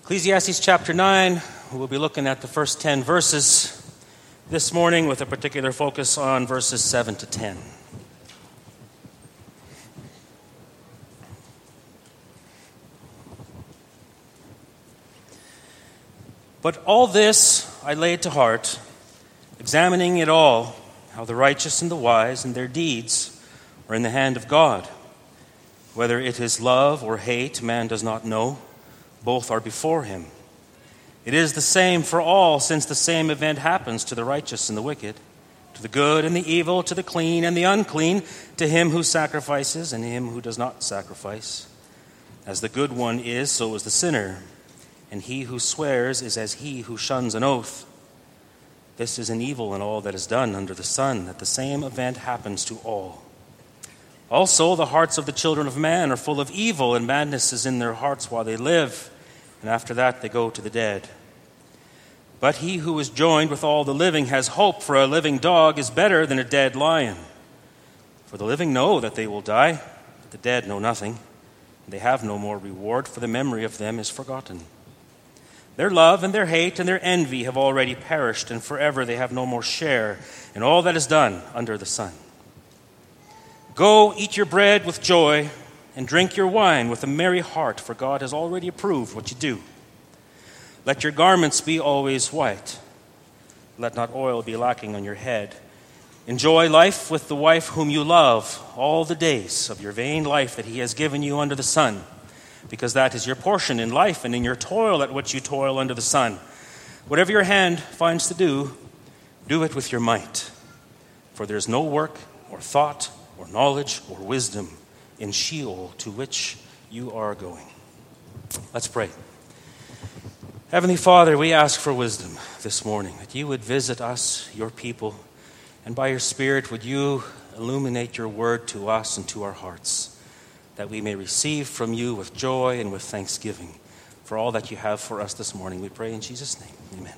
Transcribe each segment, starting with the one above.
Ecclesiastes chapter 9, we'll be looking at the first 10 verses this morning with a particular focus on verses 7 to 10. But all this I laid to heart, examining it all, how the righteous and the wise and their deeds are in the hand of God. Whether it is love or hate, man does not know. Both are before him. It is the same for all, since the same event happens to the righteous and the wicked, to the good and the evil, to the clean and the unclean, to him who sacrifices and him who does not sacrifice. As the good one is, so is the sinner, and he who swears is as he who shuns an oath. This is an evil in all that is done under the sun, that the same event happens to all. Also, the hearts of the children of man are full of evil, and madness is in their hearts while they live, and after that they go to the dead. But he who is joined with all the living has hope, for a living dog is better than a dead lion. For the living know that they will die, but the dead know nothing. They have no more reward, for the memory of them is forgotten. Their love and their hate and their envy have already perished, and forever they have no more share in all that is done under the sun. Go, eat your bread with joy, and drink your wine with a merry heart, for God has already approved what you do. Let your garments be always white. Let not oil be lacking on your head. Enjoy life with the wife whom you love all the days of your vain life that he has given you under the sun, because that is your portion in life and in your toil at which you toil under the sun. Whatever your hand finds to do, do it with your might. For there is no work or thought or knowledge or wisdom in Sheol to which you are going. Let's pray. Heavenly Father, we ask for wisdom this morning, that you would visit us, your people, and by your Spirit would you illuminate your word to us and to our hearts, that we may receive from you with joy and with thanksgiving for all that you have for us this morning. We pray in Jesus' name. Amen.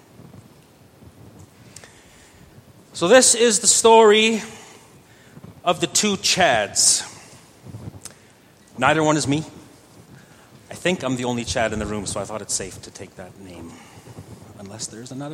So this is the story of the two Chads. Neither one is me. I think I'm the only Chad in the room, so I thought it's safe to take that name, unless there's another.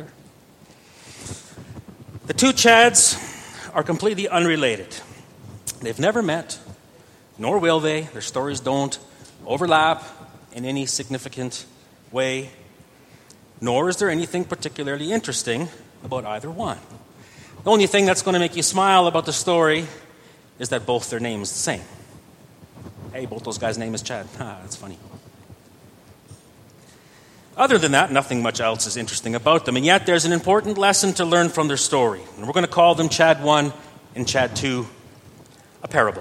The two Chads are completely unrelated. They've never met, nor will they. Their stories don't overlap in any significant way, nor is there anything particularly interesting about either one. The only thing that's going to make you smile about the story is that both their names are the same. Hey, both those guys' name is Chad. That's funny. Other than that, nothing much else is interesting about them, and yet there's an important lesson to learn from their story. And we're going to call them Chad 1 and Chad 2, a parable.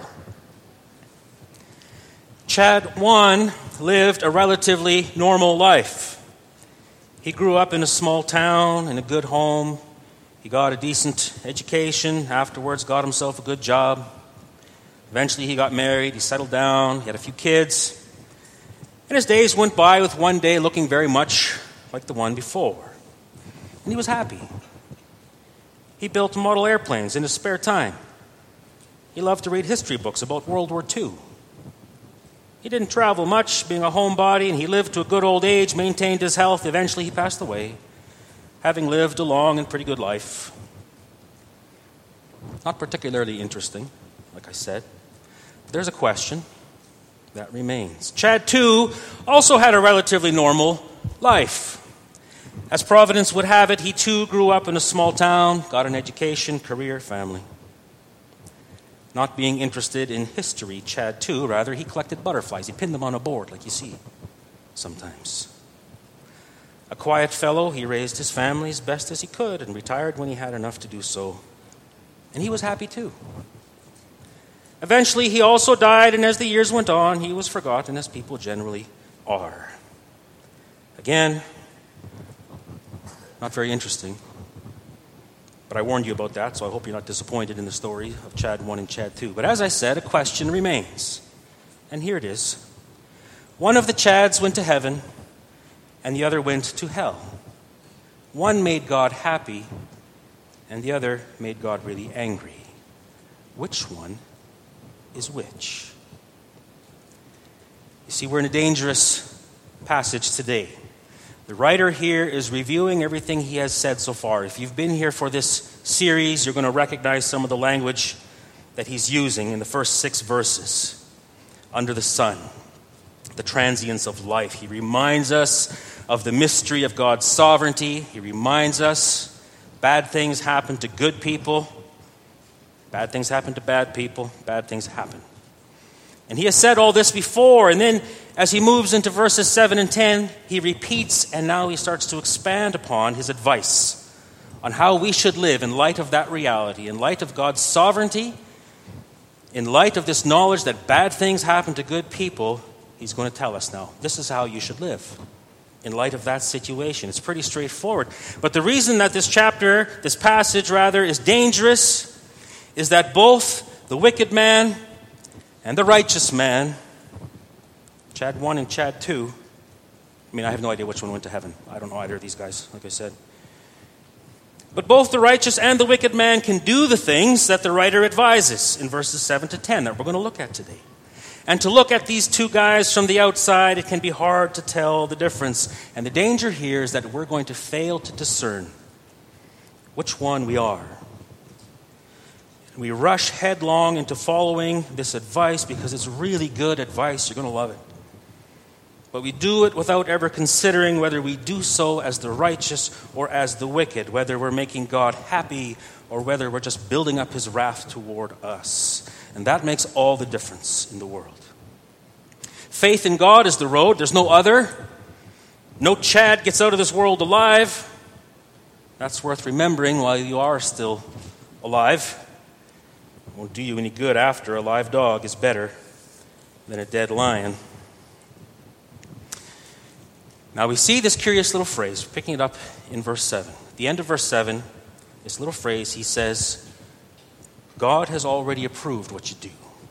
Chad 1 lived a relatively normal life. He grew up in a small town, in a good home. He got a decent education, afterwards got himself a good job. Eventually he got married, he settled down, he had a few kids. And his days went by with one day looking very much like the one before. And he was happy. He built model airplanes in his spare time. He loved to read history books about World War II. He didn't travel much, being a homebody, and he lived to a good old age, maintained his health. Eventually he passed away, having lived a long and pretty good life. Not particularly interesting, like I said. There's a question that remains. Chad 2 also had a relatively normal life. As Providence would have it, he too grew up in a small town, got an education, career, family. Not being interested in history, Chad 2, rather, he collected butterflies. He pinned them on a board like you see sometimes. A quiet fellow, he raised his family as best as he could and retired when he had enough to do so. And he was happy too. Eventually, he also died, and as the years went on, he was forgotten, as people generally are. Again, not very interesting, but I warned you about that, so I hope you're not disappointed in the story of Chad 1 and Chad 2. But as I said, a question remains, and here it is. One of the Chads went to heaven, and the other went to hell. One made God happy, and the other made God really angry. Which one is which? You see, we're in a dangerous passage today. The writer here is reviewing everything he has said so far. If you've been here for this series, you're going to recognize some of the language that he's using in the first 6 verses. Under the sun, the transience of life. He reminds us of the mystery of God's sovereignty. He reminds us bad things happen to good people. Bad things happen to bad people. Bad things happen. And he has said all this before, and then as he moves into verses 7 and 10, he repeats, and now he starts to expand upon his advice on how we should live in light of that reality, in light of God's sovereignty, in light of this knowledge that bad things happen to good people. He's going to tell us now, this is how you should live in light of that situation. It's pretty straightforward. But the reason that this passage is dangerous, is that both the wicked man and the righteous man, Chad 1 and Chad 2, I have no idea which one went to heaven. I don't know either of these guys, like I said. But both the righteous and the wicked man can do the things that the writer advises in verses 7 to 10 that we're going to look at today. And to look at these two guys from the outside, it can be hard to tell the difference. And the danger here is that we're going to fail to discern which one we are. We rush headlong into following this advice because it's really good advice. You're going to love it. But we do it without ever considering whether we do so as the righteous or as the wicked, whether we're making God happy or whether we're just building up his wrath toward us. And that makes all the difference in the world. Faith in God is the road. There's no other. No Chad gets out of this world alive. That's worth remembering while you are still alive. It won't do you any good after. A live dog is better than a dead lion. Now we see this curious little phrase, picking it up in verse 7. At the end of verse 7, this little phrase, he says, God has already approved what you do.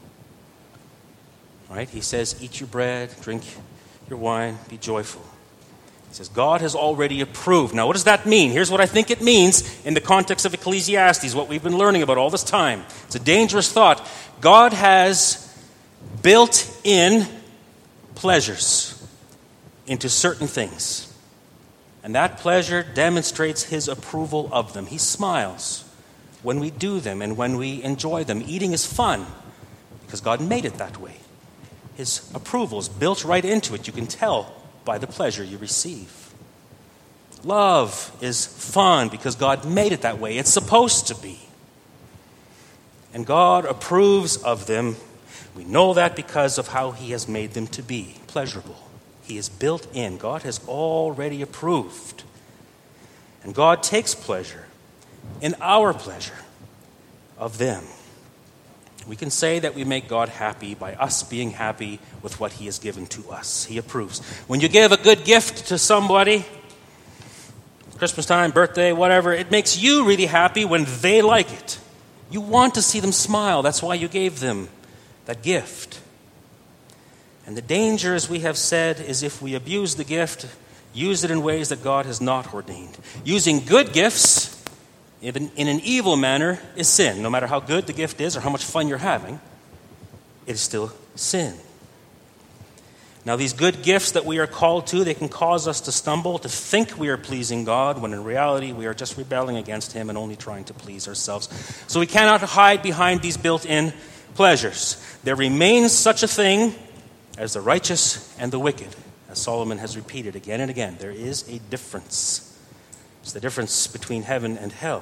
Right? He says, eat your bread, drink your wine, be joyful. He says, God has already approved. Now, what does that mean? Here's what I think it means in the context of Ecclesiastes, what we've been learning about all this time. It's a dangerous thought. God has built in pleasures into certain things. And that pleasure demonstrates his approval of them. He smiles when we do them and when we enjoy them. Eating is fun because God made it that way. His approval is built right into it. You can tell by the pleasure you receive. Love is fun because God made it that way. It's supposed to be. And God approves of them. We know that because of how he has made them to be pleasurable. He is built in. God has already approved. And God takes pleasure in our pleasure of them. We can say that we make God happy by us being happy with what he has given to us. He approves. When you give a good gift to somebody, Christmas time, birthday, whatever, it makes you really happy when they like it. You want to see them smile. That's why you gave them that gift. And the danger, as we have said, is if we abuse the gift, use it in ways that God has not ordained. Using good gifts in an evil manner is sin. No matter how good the gift is or how much fun you're having, it is still sin. Now, these good gifts that we are called to, they can cause us to stumble, to think we are pleasing God, when in reality we are just rebelling against him and only trying to please ourselves. So we cannot hide behind these built-in pleasures. There remains such a thing as the righteous and the wicked, as Solomon has repeated again and again. There is a difference. It's the difference between heaven and hell.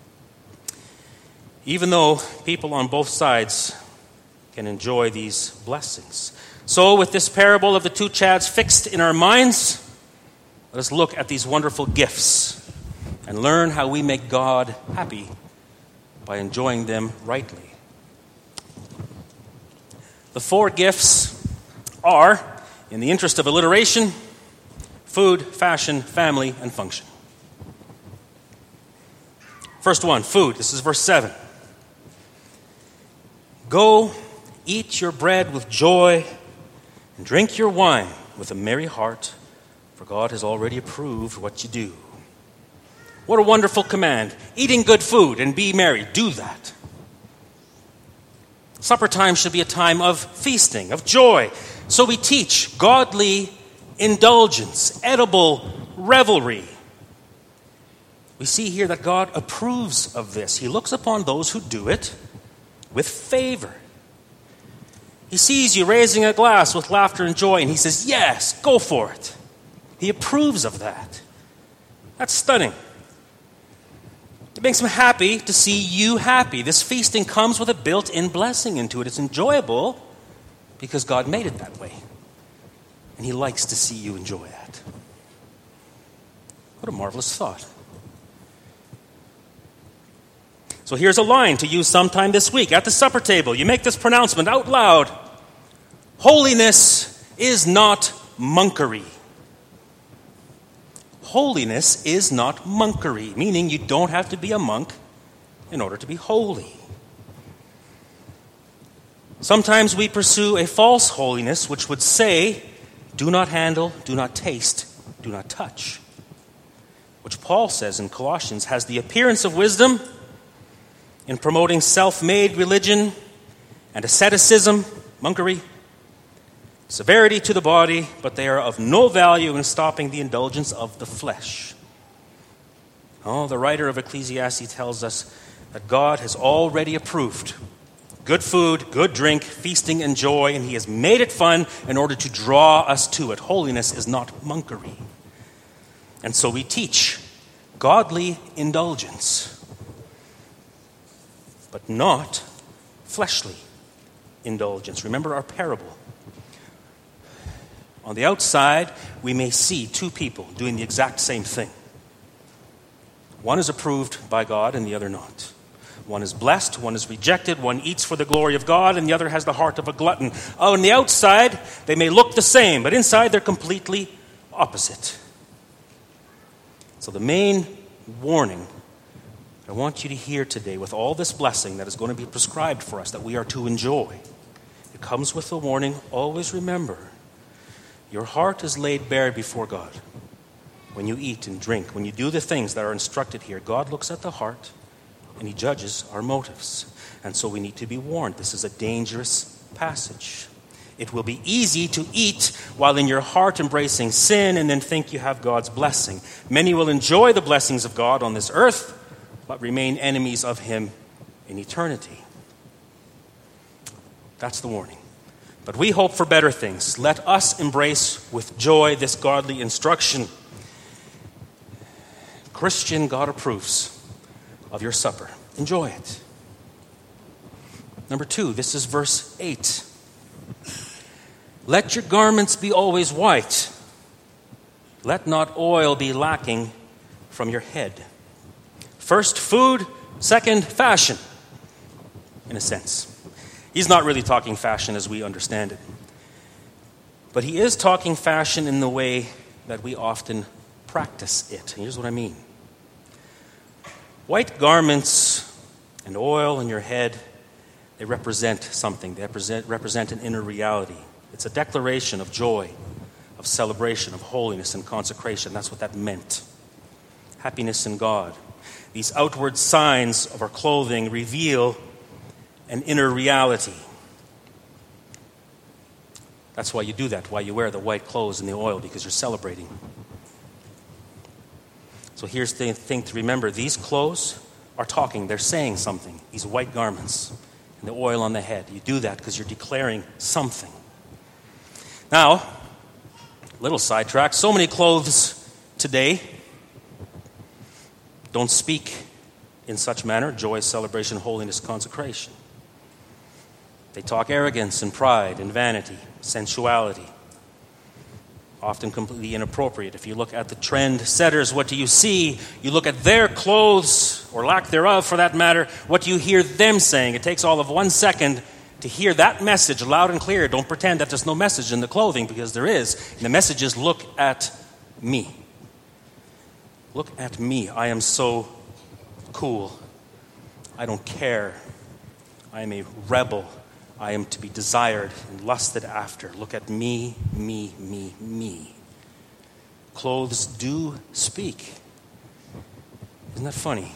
Even though people on both sides can enjoy these blessings. So with this parable of the two Chads fixed in our minds, let us look at these wonderful gifts and learn how we make God happy by enjoying them rightly. The 4 gifts are, in the interest of alliteration, food, fashion, family, and function. First one, food. This is verse 7. Go, eat your bread with joy, and drink your wine with a merry heart, for God has already approved what you do. What a wonderful command. Eating good food and be merry. Do that. Supper time should be a time of feasting, of joy. So we teach godly indulgence, edible revelry. We see here that God approves of this. He looks upon those who do it with favor. He sees you raising a glass with laughter and joy, and he says, yes, go for it. He approves of that. That's stunning. It makes him happy to see you happy. This feasting comes with a built-in blessing into it. It's enjoyable because God made it that way. And he likes to see you enjoy that. What a marvelous thought. So here's a line to use sometime this week. At the supper table, you make this pronouncement out loud. Holiness is not monkery. Holiness is not monkery, meaning you don't have to be a monk in order to be holy. Sometimes we pursue a false holiness which would say, do not handle, do not taste, do not touch. Which Paul says in Colossians has the appearance of wisdom in promoting self-made religion and asceticism, monkery, severity to the body, but they are of no value in stopping the indulgence of the flesh. Oh, the writer of Ecclesiastes tells us that God has already approved good food, good drink, feasting and joy, and he has made it fun in order to draw us to it. Holiness is not monkery. And so we teach godly indulgence, but not fleshly indulgence. Remember our parable. On the outside, we may see two people doing the exact same thing. One is approved by God and the other not. One is blessed, one is rejected, one eats for the glory of God, and the other has the heart of a glutton. On the outside, they may look the same, but inside they're completely opposite. So the main warning I want you to hear today, with all this blessing that is going to be prescribed for us, that we are to enjoy, it comes with the warning, always remember, your heart is laid bare before God. When you eat and drink, when you do the things that are instructed here, God looks at the heart and he judges our motives. And so we need to be warned. This is a dangerous passage. It will be easy to eat while in your heart embracing sin and then think you have God's blessing. Many will enjoy the blessings of God on this earth, but remain enemies of him in eternity. That's the warning. But we hope for better things. Let us embrace with joy this godly instruction. Christian, God approves of your supper. Enjoy it. Number 2, this is verse 8. Let your garments be always white. Let not oil be lacking from your head. First, food. Second, fashion, in a sense. He's not really talking fashion as we understand it. But he is talking fashion in the way that we often practice it. And here's what I mean. White garments and oil in your head, they represent something. They represent an inner reality. It's a declaration of joy, of celebration, of holiness and consecration. That's what that meant. Happiness in God. These outward signs of our clothing reveal an inner reality. That's why you do that, why you wear the white clothes and the oil, because you're celebrating. So here's the thing to remember. These clothes are talking, they're saying something. These white garments and the oil on the head. You do that because you're declaring something. Now, little sidetrack. So many clothes today don't speak in such manner: joy, celebration, holiness, consecration. They talk arrogance and pride and vanity, sensuality. Often completely inappropriate. If you look at the trend setters, what do you see? You look at their clothes, or lack thereof for that matter, what do you hear them saying? It takes all of 1 second to hear that message loud and clear. Don't pretend that there's no message in the clothing, because there is. And the message is, look at me. Look at me. I am so cool. I don't care. I am a rebel. I am to be desired and lusted after. Look at me, me, me, me. Clothes do speak. Isn't that funny?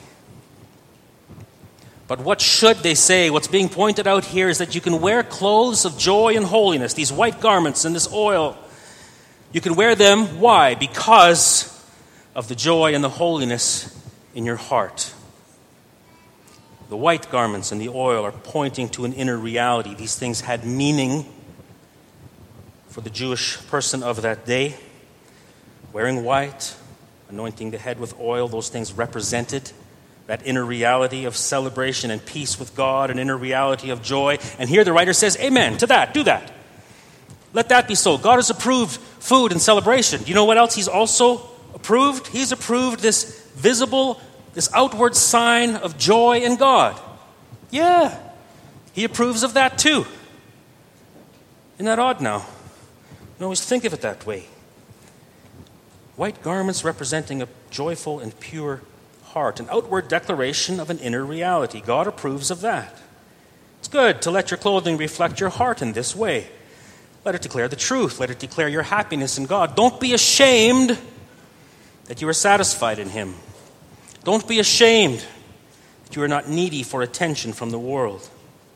But what should they say? What's being pointed out here is that you can wear clothes of joy and holiness, these white garments and this oil. You can wear them. Why? Because of the joy and the holiness in your heart. The white garments and the oil are pointing to an inner reality. These things had meaning for the Jewish person of that day. Wearing white, anointing the head with oil, those things represented that inner reality of celebration and peace with God, an inner reality of joy. And here the writer says, amen to that, do that. Let that be so. God has approved food and celebration. Do you know what else he's also approved? He's approved this visible, this outward sign of joy in God. Yeah, he approves of that too. Isn't that odd now? You always think of it that way. White garments representing a joyful and pure heart, an outward declaration of an inner reality. God approves of that. It's good to let your clothing reflect your heart in this way. Let it declare the truth. Let it declare your happiness in God. Don't be ashamed that you are satisfied in him. Don't be ashamed that you are not needy for attention from the world.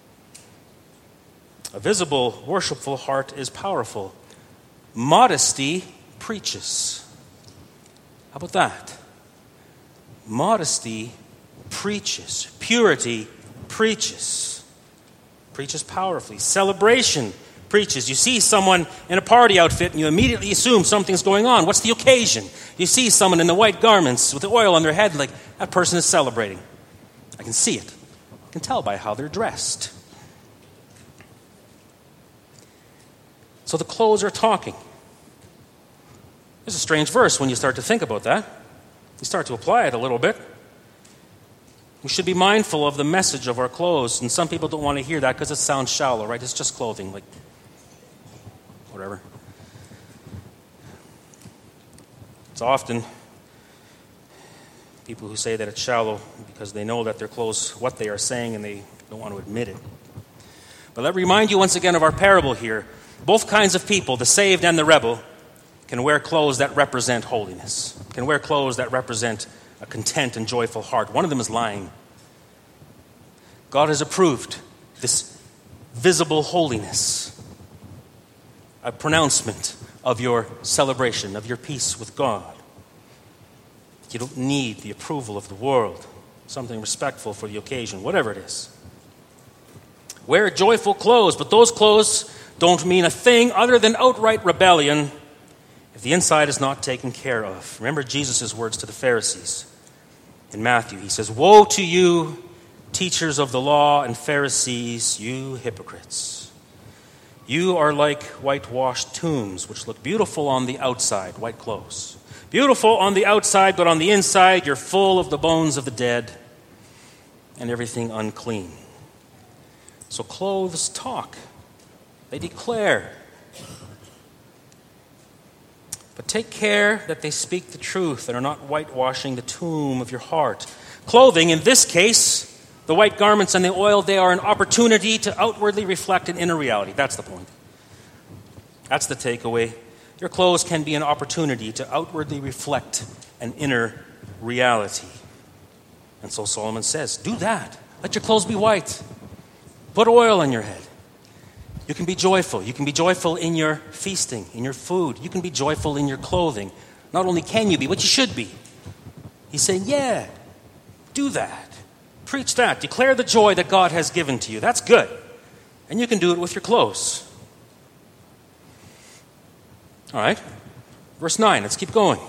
A visible, worshipful heart is powerful. Modesty preaches. How about that? Modesty preaches. Purity preaches. Preaches powerfully. Celebration preaches. You see someone in a party outfit and you immediately assume something's going on. What's the occasion? You see someone in the white garments with the oil on their head, like that person is celebrating. I can see it. I can tell by how they're dressed. So the clothes are talking. It's a strange verse when you start to think about that. You start to apply it a little bit. We should be mindful of the message of our clothes. And some people don't want to hear that because it sounds shallow, right? It's just clothing, like whatever. It's often people who say that it's shallow because they know that their clothes, what they are saying, and they don't want to admit it. But let me remind you once again of our parable here. Both kinds of people, the saved and the rebel, can wear clothes that represent holiness, can wear clothes that represent a content and joyful heart. One of them is lying. God has approved this visible holiness, a pronouncement of your celebration, of your peace with God. You don't need the approval of the world, something respectful for the occasion, whatever it is. Wear joyful clothes, but those clothes don't mean a thing other than outright rebellion if the inside is not taken care of. Remember Jesus' words to the Pharisees in Matthew. He says, "Woe to you, teachers of the law and Pharisees, you hypocrites. You are like whitewashed tombs, which look beautiful on the outside," white clothes. "Beautiful on the outside, but on the inside you're full of the bones of the dead and everything unclean." So clothes talk. They declare. But take care that they speak the truth and are not whitewashing the tomb of your heart. Clothing, in this case, the white garments and the oil, they are an opportunity to outwardly reflect an inner reality. That's the point. That's the takeaway. Your clothes can be an opportunity to outwardly reflect an inner reality. And so Solomon says, do that. Let your clothes be white. Put oil on your head. You can be joyful. You can be joyful in your feasting, in your food. You can be joyful in your clothing. Not only can you be, but you should be. He's saying, yeah, do that. Preach that. Declare the joy that God has given to you. That's good. And you can do it with your clothes. All right. Verse 9. Let's keep going.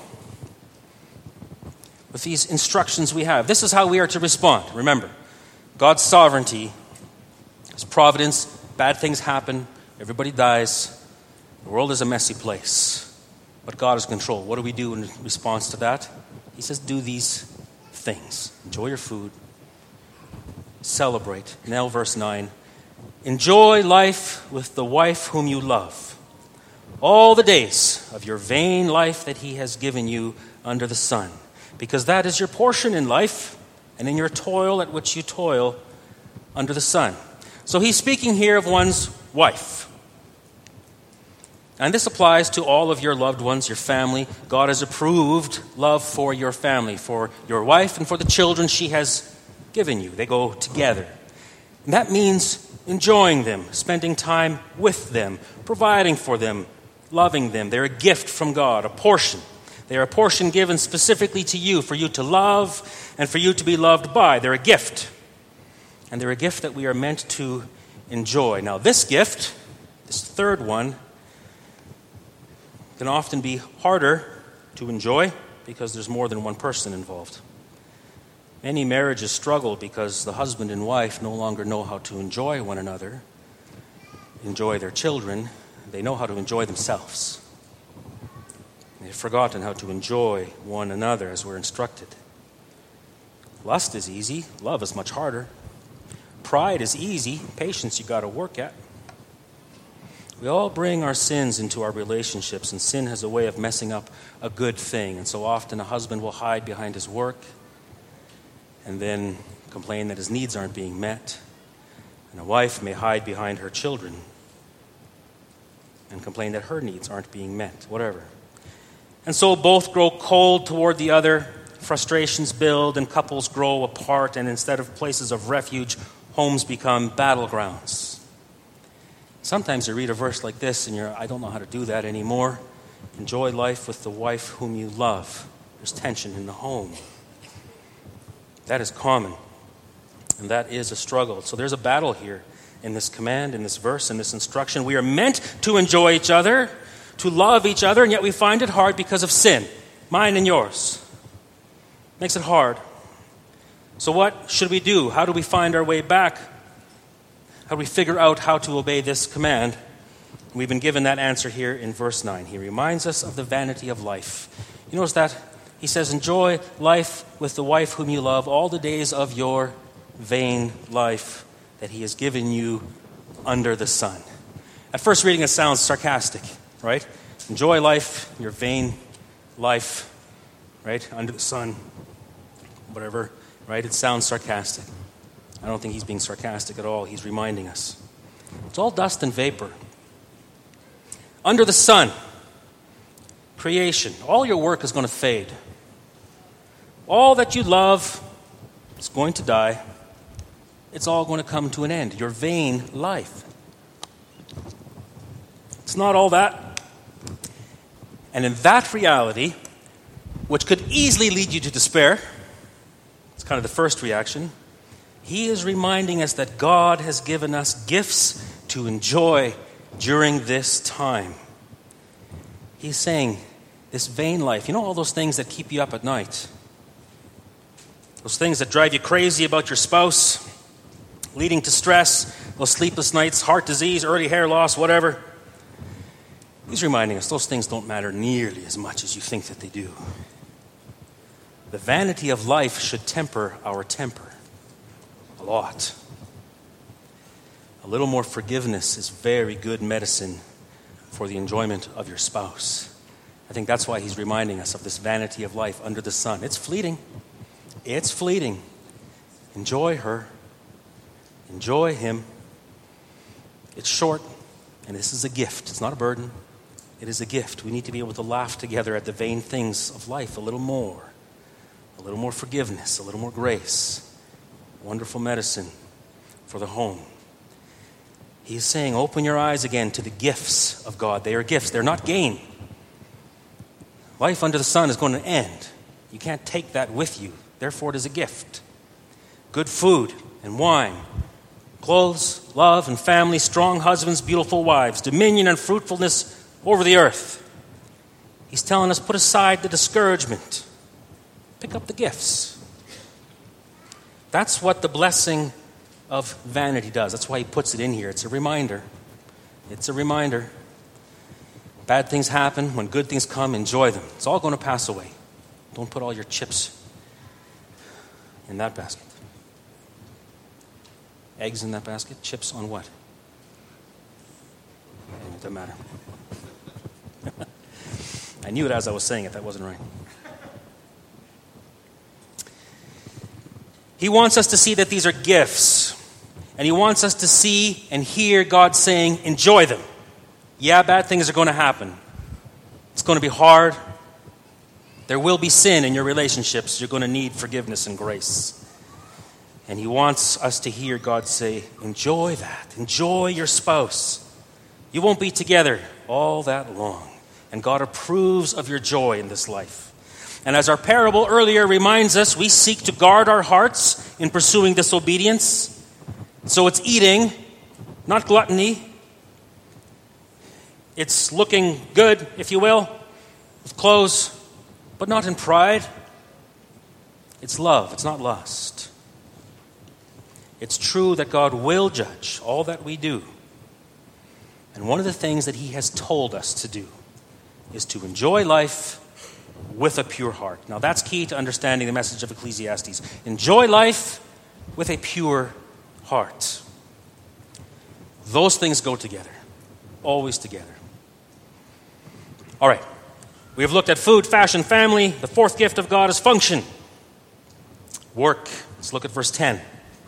With these instructions we have. This is how we are to respond. Remember, God's sovereignty, His providence. Bad things happen. Everybody dies. The world is a messy place. But God is in control. What do we do in response to that? He says, do these things. Enjoy your food. Celebrate. Now verse 9. Enjoy life with the wife whom you love. All the days of your vain life that He has given you under the sun. Because that is your portion in life and in your toil at which you toil under the sun. So he's speaking here of one's wife. And this applies to all of your loved ones, your family. God has approved love for your family, for your wife and for the children she has given you. They go together. And that means enjoying them, spending time with them, providing for them, loving them. They're a gift from God, a portion. They are a portion given specifically to you, for you to love and for you to be loved by. They're a gift. And they're a gift that we are meant to enjoy. Now, this gift, this third one, can often be harder to enjoy because there's more than one person involved. Many marriages struggle because the husband and wife no longer know how to enjoy one another, enjoy their children. They know how to enjoy themselves. They've forgotten how to enjoy one another as we're instructed. Lust is easy. Love is much harder. Pride is easy. Patience you got to work at. We all bring our sins into our relationships, and sin has a way of messing up a good thing. And so often a husband will hide behind his work and then complain that his needs aren't being met. And a wife may hide behind her children and complain that her needs aren't being met, whatever. And so both grow cold toward the other, frustrations build, and couples grow apart, and instead of places of refuge, homes become battlegrounds. Sometimes you read a verse like this and I don't know how to do that anymore. Enjoy life with the wife whom you love. There's tension in the home. That is common, and that is a struggle. So there's a battle here in this command, in this verse, in this instruction. We are meant to enjoy each other, to love each other, and yet we find it hard because of sin, mine and yours. Makes it hard. So what should we do? How do we find our way back? How do we figure out how to obey this command? We've been given that answer here in verse 9. He reminds us of the vanity of life. You notice that? He says, enjoy life with the wife whom you love all the days of your vain life that he has given you under the sun. At first reading, it sounds sarcastic, right? Enjoy life, your vain life, right? Under the sun, whatever, right? It sounds sarcastic. I don't think he's being sarcastic at all. He's reminding us. It's all dust and vapor. Under the sun, creation, all your work is going to fade. All that you love is going to die. It's all going to come to an end. Your vain life. It's not all that. And in that reality, which could easily lead you to despair, it's kind of the first reaction, he is reminding us that God has given us gifts to enjoy during this time. He's saying, this vain life, you know all those things that keep you up at night? Those things that drive you crazy about your spouse, leading to stress, those sleepless nights, heart disease, early hair loss, whatever. He's reminding us those things don't matter nearly as much as you think that they do. The vanity of life should temper our temper a lot. A little more forgiveness is very good medicine for the enjoyment of your spouse. I think that's why he's reminding us of this vanity of life under the sun. It's fleeting. It's fleeting. Enjoy her. Enjoy him. It's short, and this is a gift. It's not a burden. It is a gift. We need to be able to laugh together at the vain things of life a little more. A little more forgiveness, a little more grace. Wonderful medicine for the home. He's saying, open your eyes again to the gifts of God. They are gifts. They're not gain. Life under the sun is going to end. You can't take that with you. Therefore, it is a gift. Good food and wine, clothes, love and family, strong husbands, beautiful wives, dominion and fruitfulness over the earth. He's telling us, put aside the discouragement. Pick up the gifts. That's what the blessing of vanity does. That's why he puts it in here. It's a reminder. It's a reminder. Bad things happen. When good things come, enjoy them. It's all going to pass away. Don't put all your chips in that basket. Eggs in that basket? Chips on what? It doesn't matter. I knew it as I was saying it. That wasn't right. He wants us to see that these are gifts. And he wants us to see and hear God saying, enjoy them. Yeah, bad things are going to happen. It's going to be hard. There will be sin in your relationships. You're going to need forgiveness and grace. And he wants us to hear God say, enjoy that. Enjoy your spouse. You won't be together all that long. And God approves of your joy in this life. And as our parable earlier reminds us, we seek to guard our hearts in pursuing disobedience. So it's eating, not gluttony. It's looking good, if you will, with clothes, but not in pride. It's love, it's not lust. It's true that God will judge all that we do. And one of the things that he has told us to do is to enjoy life with a pure heart. Now that's key to understanding the message of Ecclesiastes. Enjoy life with a pure heart. Those things go together, always together. All right, we have looked at food, fashion, family. The fourth gift of God is function. Work. Let's look at verse 10.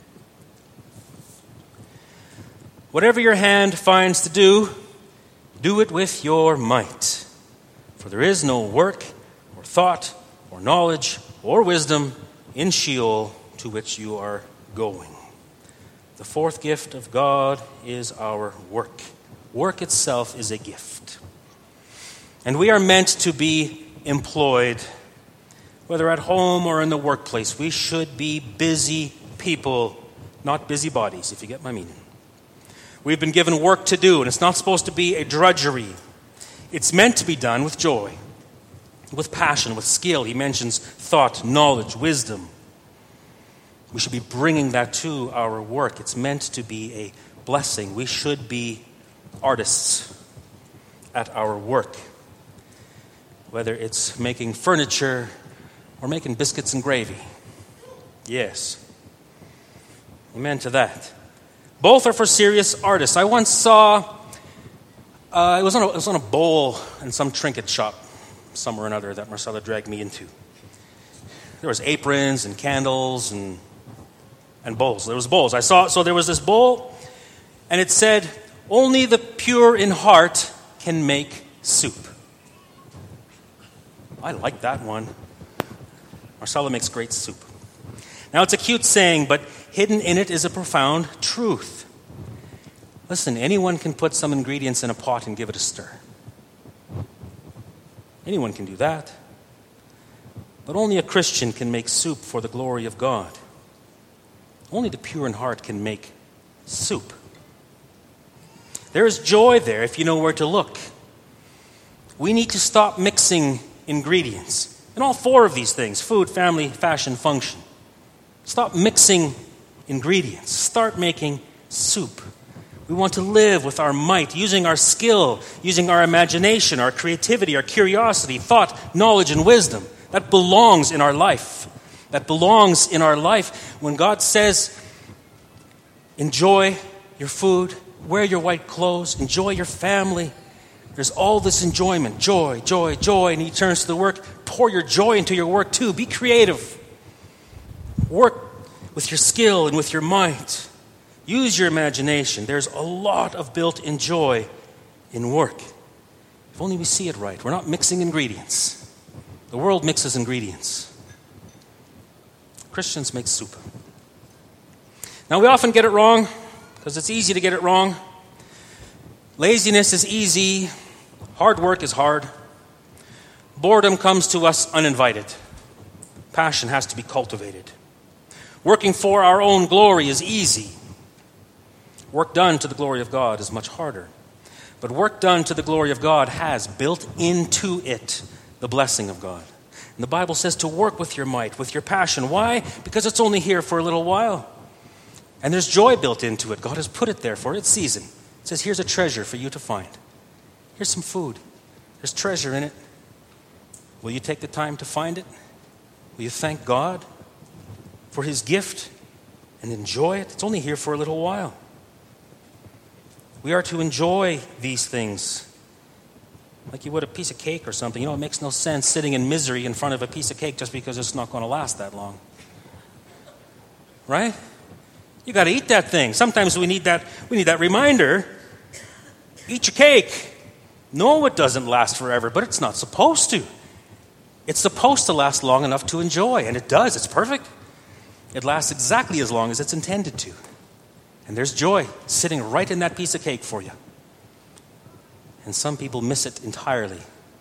Whatever your hand finds to do, do it with your might. For there is no work, or thought, or knowledge, or wisdom in Sheol to which you are going. The fourth gift of God is our work. Work itself is a gift. And we are meant to be employed, whether at home or in the workplace. We should be busy people, not busybodies, if you get my meaning. We've been given work to do, and it's not supposed to be a drudgery. It's meant to be done with joy, with passion, with skill. He mentions thought, knowledge, wisdom. We should be bringing that to our work. It's meant to be a blessing. We should be artists at our work, whether it's making furniture or making biscuits and gravy. Yes. Amen to that. Both are for serious artists. I once saw, it was on a bowl in some trinket shop, somewhere or another, that Marcella dragged me into. There was aprons and candles and bowls. There was bowls. So there was this bowl, and it said, "Only the pure in heart can make soup." I like that one. Marcella makes great soup. Now, it's a cute saying, but hidden in it is a profound truth. Listen, anyone can put some ingredients in a pot and give it a stir. Anyone can do that. But only a Christian can make soup for the glory of God. Only the pure in heart can make soup. There is joy there if you know where to look. We need to stop mixing ingredients. In all four of these things, food, family, fashion, function. Stop mixing ingredients. Start making soup. We want to live with our might, using our skill, using our imagination, our creativity, our curiosity, thought, knowledge, and wisdom. That belongs in our life. That belongs in our life. When God says, enjoy your food, wear your white clothes, enjoy your family, there's all this enjoyment, joy, joy, joy, and he turns to the work. Pour your joy into your work too. Be creative. Work with your skill and with your might. Use your imagination. There's a lot of built-in joy in work. If only we see it right. We're not mixing ingredients. The world mixes ingredients. Christians make soup. Now, we often get it wrong because it's easy to get it wrong. Laziness is easy. Hard work is hard. Boredom comes to us uninvited. Passion has to be cultivated. Working for our own glory is easy. Work done to the glory of God is much harder. But work done to the glory of God has built into it the blessing of God. And the Bible says to work with your might, with your passion. Why? Because it's only here for a little while. And there's joy built into it. God has put it there for its season. It says, here's a treasure for you to find. Here's some food. There's treasure in it. Will you take the time to find it? Will you thank God for his gift and enjoy it? It's only here for a little while. We are to enjoy these things like you would a piece of cake or something. You know, it makes no sense sitting in misery in front of a piece of cake just because it's not going to last that long. Right? You got to eat that thing. Sometimes we need that reminder. Eat your cake. No, it doesn't last forever, but it's not supposed to. It's supposed to last long enough to enjoy, and it does. It's perfect. It lasts exactly as long as it's intended to. And there's joy sitting right in that piece of cake for you. And some people miss it entirely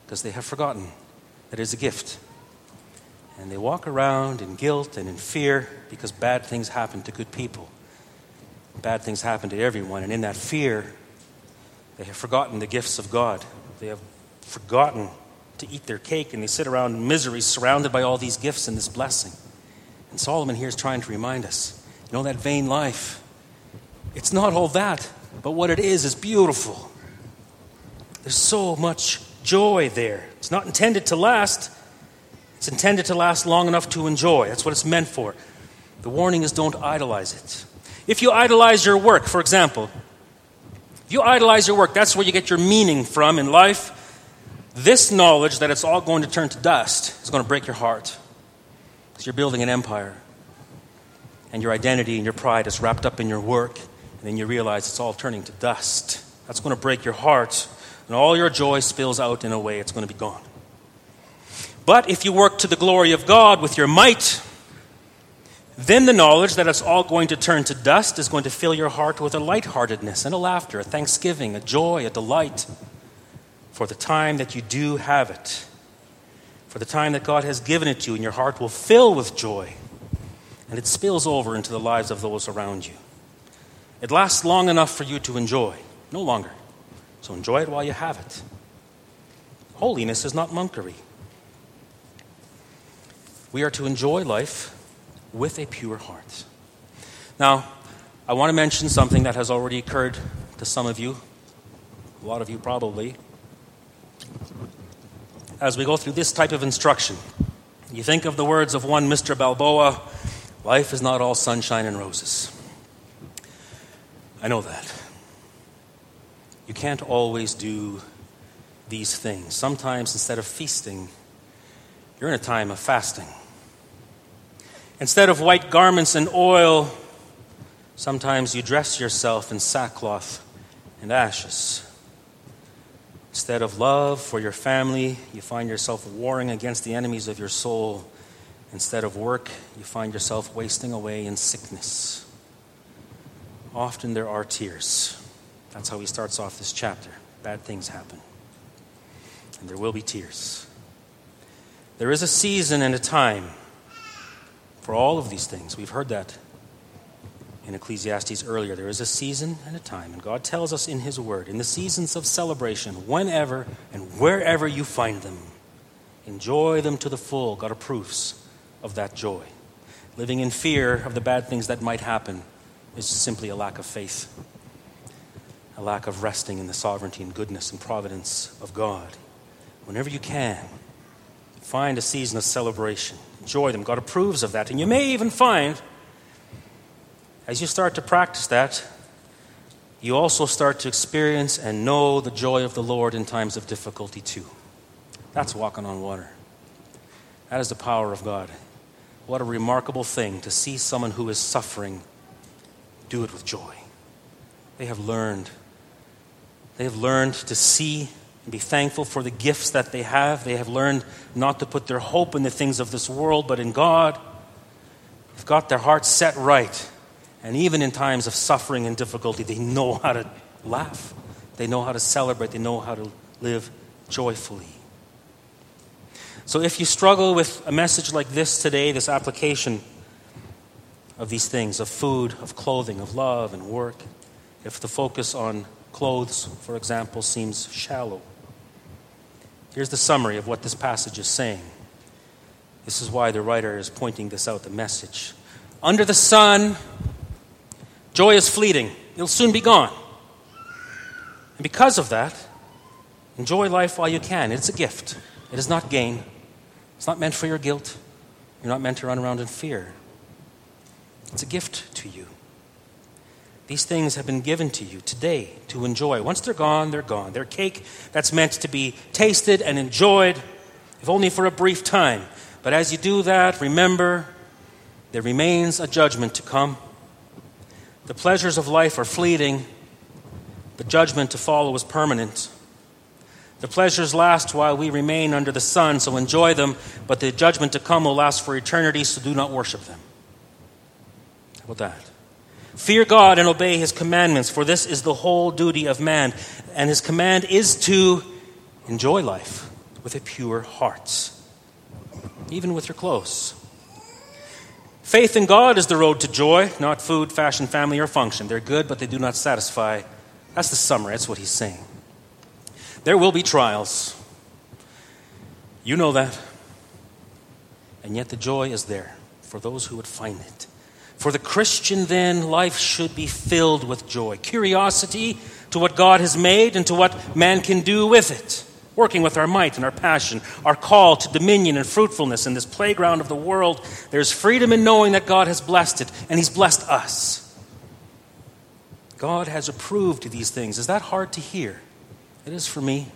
because they have forgotten that it is a gift. And they walk around in guilt and in fear because bad things happen to good people. Bad things happen to everyone, and in that fear, they have forgotten the gifts of God. They have forgotten to eat their cake, and they sit around in misery surrounded by all these gifts and this blessing. And Solomon here is trying to remind us, that vain life, it's not all that, but what it is beautiful. There's so much joy there. It's not intended to last. It's intended to last long enough to enjoy. That's what it's meant for. The warning is don't idolize it. If you idolize your work, for example, if you idolize your work, that's where you get your meaning from in life. This knowledge that it's all going to turn to dust is going to break your heart. Because you're building an empire. And your identity and your pride is wrapped up in your work. And then you realize it's all turning to dust. That's going to break your heart. And all your joy spills out in a way it's going to be gone. But if you work to the glory of God with your might, then the knowledge that it's all going to turn to dust is going to fill your heart with a lightheartedness and a laughter, a thanksgiving, a joy, a delight for the time that you do have it, for the time that God has given it to you, and your heart will fill with joy, and it spills over into the lives of those around you. It lasts long enough for you to enjoy, no longer. So enjoy it while you have it. Holiness is not monkery. We are to enjoy life with a pure heart. Now, I want to mention something that has already occurred to some of you, a lot of you probably. As we go through this type of instruction, you think of the words of one Mr. Balboa, life is not all sunshine and roses. I know that. You can't always do these things. Sometimes instead of feasting, you're in a time of fasting. Instead of white garments and oil, sometimes you dress yourself in sackcloth and ashes. Instead of love for your family, you find yourself warring against the enemies of your soul. Instead of work, you find yourself wasting away in sickness. Often there are tears. That's how he starts off this chapter. Bad things happen. And there will be tears. There is a season and a time for all of these things. We've heard that in Ecclesiastes earlier. There is a season and a time. And God tells us in his word, in the seasons of celebration, whenever and wherever you find them, enjoy them to the full. God approves of that joy. Living in fear of the bad things that might happen is simply a lack of faith. A lack of resting in the sovereignty and goodness and providence of God. Whenever you can, find a season of celebration. Enjoy them. God approves of that. And you may even find, as you start to practice that, you also start to experience and know the joy of the Lord in times of difficulty too. That's walking on water. That is the power of God. What a remarkable thing to see someone who is suffering do it with joy. They have learned to see and be thankful for the gifts that they have. They have learned not to put their hope in the things of this world, but in God. They've got their hearts set right. And even in times of suffering and difficulty, they know how to laugh. They know how to celebrate. They know how to live joyfully. So if you struggle with a message like this today, this application of these things, of food, of clothing, of love and work, if the focus on clothes, for example, seems shallow, here's the summary of what this passage is saying. This is why the writer is pointing this out, the message. Under the sun, joy is fleeting. It'll soon be gone. And because of that, enjoy life while you can. It's a gift. It is not gain. It's not meant for your guilt. You're not meant to run around in fear. It's a gift to you. These things have been given to you today to enjoy. Once they're gone, they're gone. They're cake that's meant to be tasted and enjoyed, if only for a brief time. But as you do that, remember, there remains a judgment to come. The pleasures of life are fleeting. The judgment to follow is permanent. The pleasures last while we remain under the sun, so enjoy them, but the judgment to come will last for eternity, so do not worship them. How about that? Fear God and obey his commandments, for this is the whole duty of man. And his command is to enjoy life with a pure heart, even with your clothes. Faith in God is the road to joy, not food, fashion, family, or function. They're good, but they do not satisfy. That's the summary. That's what he's saying. There will be trials. You know that. And yet the joy is there for those who would find it. For the Christian, then, life should be filled with joy. Curiosity to what God has made and to what man can do with it. Working with our might and our passion, our call to dominion and fruitfulness in this playground of the world. There's freedom in knowing that God has blessed it, and he's blessed us. God has approved these things. Is that hard to hear? It is for me.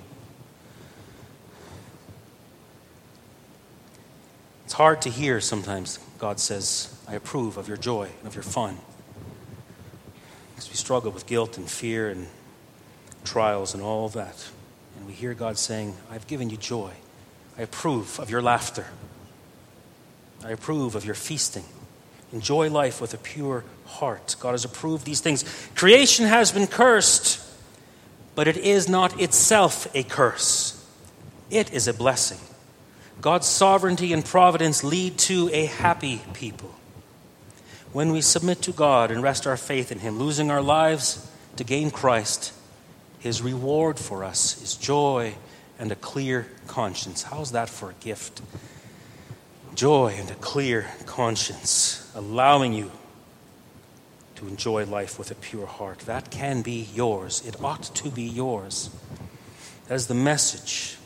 It's hard to hear sometimes. God says, I approve of your joy and of your fun. Because we struggle with guilt and fear and trials and all of that. And we hear God saying, I've given you joy. I approve of your laughter. I approve of your feasting. Enjoy life with a pure heart. God has approved these things. Creation has been cursed, but it is not itself a curse. It is a blessing. God's sovereignty and providence lead to a happy people. When we submit to God and rest our faith in him, losing our lives to gain Christ, his reward for us is joy and a clear conscience. How's that for a gift? Joy and a clear conscience, allowing you to enjoy life with a pure heart. That can be yours. It ought to be yours. That is the message.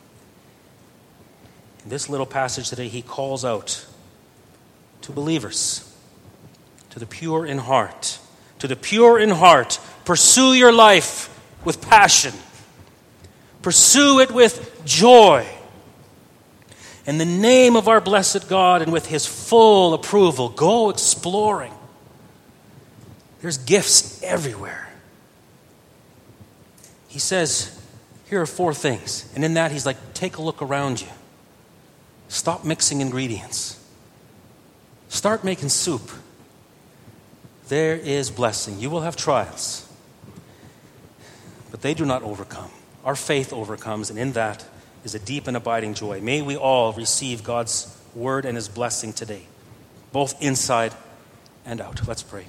In this little passage today, he calls out to believers, to the pure in heart. To the pure in heart, pursue your life with passion. Pursue it with joy. In the name of our blessed God and with his full approval, go exploring. There's gifts everywhere. He says, here are 4 things. And in that, he's like, take a look around you. Stop mixing ingredients. Start making soup. There is blessing. You will have trials. But they do not overcome. Our faith overcomes, and in that is a deep and abiding joy. May we all receive God's word and his blessing today, both inside and out. Let's pray.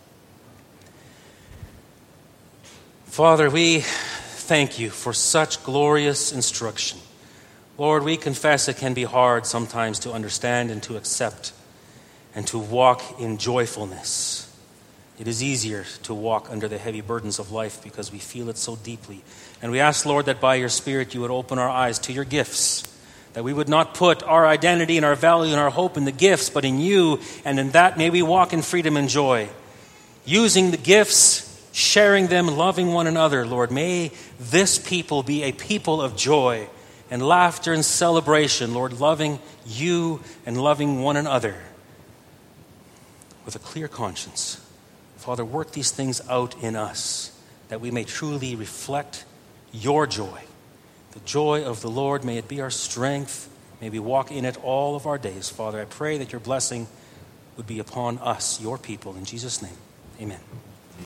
Father, we thank you for such glorious instruction. Lord, we confess it can be hard sometimes to understand and to accept and to walk in joyfulness. It is easier to walk under the heavy burdens of life because we feel it so deeply. And we ask, Lord, that by your Spirit you would open our eyes to your gifts, that we would not put our identity and our value and our hope in the gifts, but in you, and in that may we walk in freedom and joy. Using the gifts, sharing them, loving one another, Lord. May this people be a people of joy and laughter and celebration, Lord, loving you and loving one another with a clear conscience. Father, work these things out in us, that we may truly reflect your joy. The joy of the Lord, may it be our strength. May we walk in it all of our days. Father, I pray that your blessing would be upon us, your people. In Jesus' name, amen.